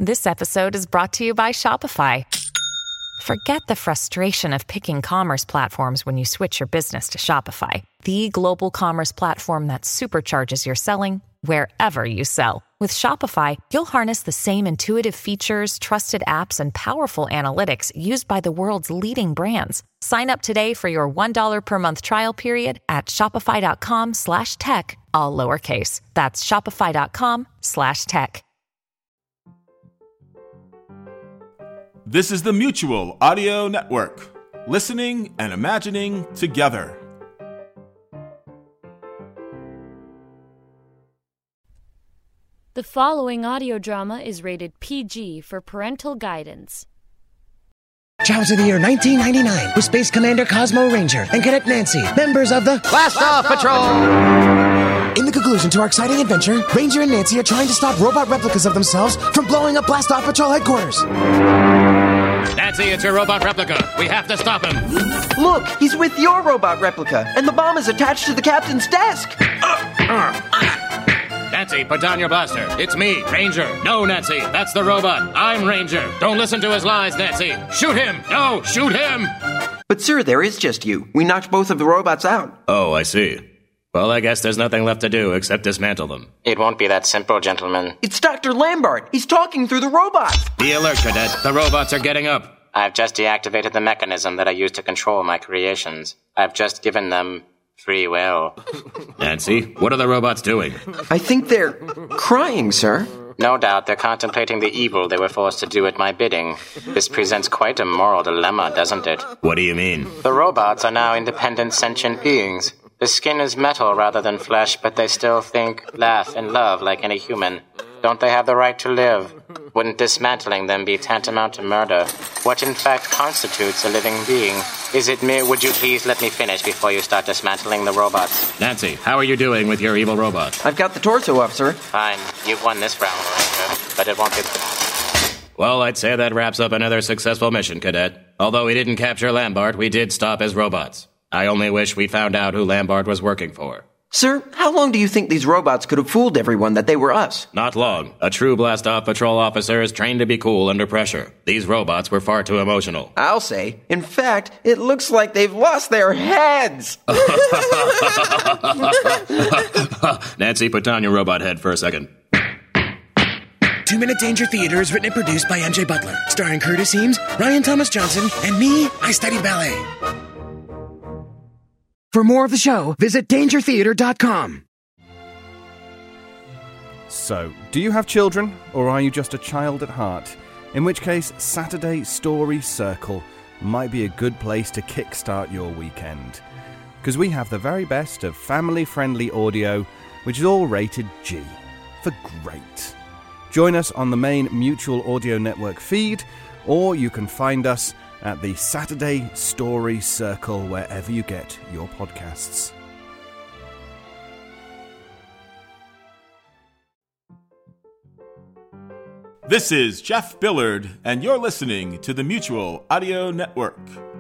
This episode is brought to you by Shopify. Forget the frustration of picking commerce platforms when you switch your business to Shopify, the global commerce platform that supercharges your selling wherever you sell. With Shopify, you'll harness the same intuitive features, trusted apps, and powerful analytics used by the world's leading brands. Sign up today for your $1 per month trial period at shopify.com/tech, all lowercase. That's shopify.com/tech. This is the Mutual Audio Network. Listening and imagining together. The following audio drama is rated PG for parental guidance. Trials of the year 1999 with Space Commander Cosmo Ranger and Cadet Nancy, members of the Blast-Off Patrol! In the conclusion to our exciting adventure, Ranger and Nancy are trying to stop robot replicas of themselves from blowing up Blast-Off Patrol headquarters. Nancy, it's your robot replica. We have to stop him. Look, he's with your robot replica, and the bomb is attached to the captain's desk. Nancy, put down your blaster. It's me, Ranger. No, Nancy, that's the robot. I'm Ranger. Don't listen to his lies, Nancy. Shoot him! No, shoot him! But sir, there is just you. We knocked both of the robots out. Oh, I see. Well, I guess there's nothing left to do except dismantle them. It won't be that simple, gentlemen. It's Dr. Lambert. He's talking through the robots. Be alert, Cadet. The robots are getting up. I've just deactivated the mechanism that I use to control my creations. I've just given them free will. Nancy, what are the robots doing? I think they're crying, sir. No doubt they're contemplating the evil they were forced to do at my bidding. This presents quite a moral dilemma, doesn't it? What do you mean? The robots are now independent sentient beings. The skin is metal rather than flesh, but they still think, laugh, and love like any human. Don't they have the right to live? Wouldn't dismantling them be tantamount to murder? What in fact constitutes a living being? Is it me? Would you please let me finish before you start dismantling the robots? Nancy, how are you doing with your evil robot? I've got the torso up, sir. Fine. You've won this round, Ranger, but it won't be... Well, I'd say that wraps up another successful mission, Cadet. Although we didn't capture Lambert, we did stop his robots. I only wish we'd found out who Lambert was working for. Sir, how long do you think these robots could have fooled everyone that they were us? Not long. A true Blast-Off Patrol officer is trained to be cool under pressure. These robots were far too emotional. I'll say. In fact, it looks like they've lost their heads. Nancy, put down your robot head for a second. 2-Minute Danger Theater is written and produced by MJ Butler, starring Curtis Eames, Ryan Thomas Johnson, and me, I studied ballet. For more of the show, visit dangertheater.com. So, do you have children, or are you just a child at heart? In which case, Saturday Story Circle might be a good place to kickstart your weekend. Because we have the very best of family-friendly audio, which is all rated G, for great. Join us on the main Mutual Audio Network feed, or you can find us at the Saturday Story Circle wherever you get your podcasts. This is Jeff Billard, and you're listening to the Mutual Audio Network.